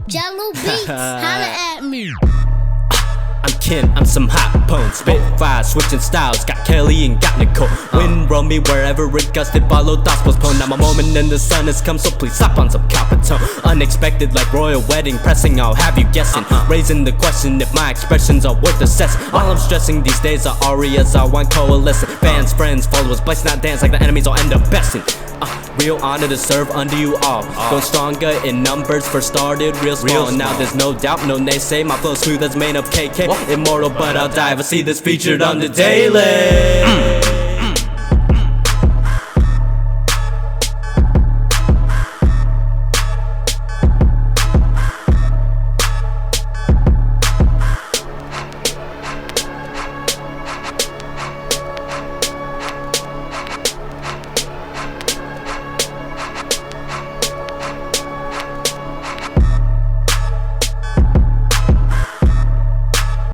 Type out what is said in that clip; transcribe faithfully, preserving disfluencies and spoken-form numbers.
Jello Beats, holla at me. I'm Ken, I'm some hot pone. Spit fire, switching styles. Got Kelly and got Nicole. Wind roll me wherever it goes. They follow thoughts postponed. Now my moment in the sun has come, so please stop on some Capitone. Unexpected like royal wedding, pressing, I'll have you guessing. Raising the question if my expressions are worth assessing. While I'm stressing these days are arias, I want coalescing. Fans, friends, followers, bless not dance like the enemies will end up besting. Uh, real honor to serve under you all. Going stronger in numbers, first started real small. And now there's no doubt, no naysay. My flow smooth as made of K K. Immortal, but I'll die if I see this featured on the daily.